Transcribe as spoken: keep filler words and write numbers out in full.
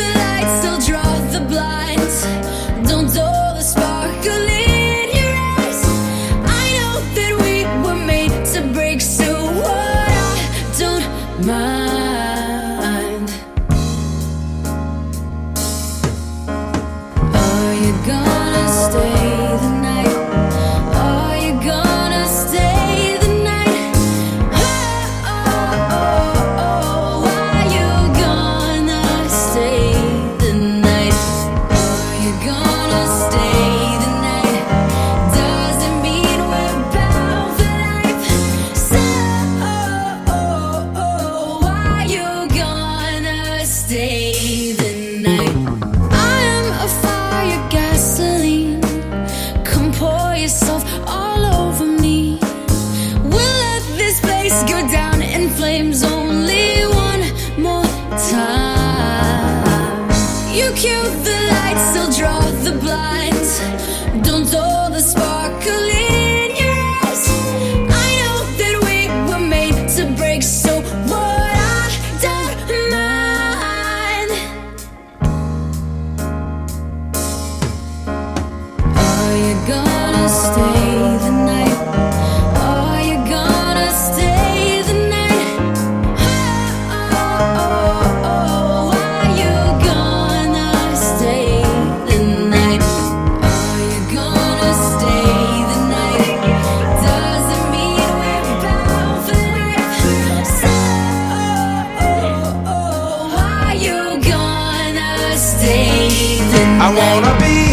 lights, still draw the blinds. Don't dull the sparkle in your eyes. I know that we were made to break, so what? I don't mind. Are you gonna stay the night? Are you gonna stay the night? Oh, oh, oh, oh. Are you gonna stay the night? Are you gonna stay the night? Doesn't mean we're bound for life. So, oh, oh, oh. Are you gonna stay the night? I am a fire, gasoline. Come pour yourself all over me. We'll let this place go down in flames only one more time. You cue the lights, still draw the blinds. Don't dull the sparkle in your eyes. I know that we were made to break, so what? I don't mind. Are you gonna stay the night? Are you gonna stay the night? Oh, oh, oh, oh. Are you gonna stay the night? Are you gonna stay the night? Doesn't mean we're bound for life. So, oh, oh, oh. Are you gonna stay the night? I wanna be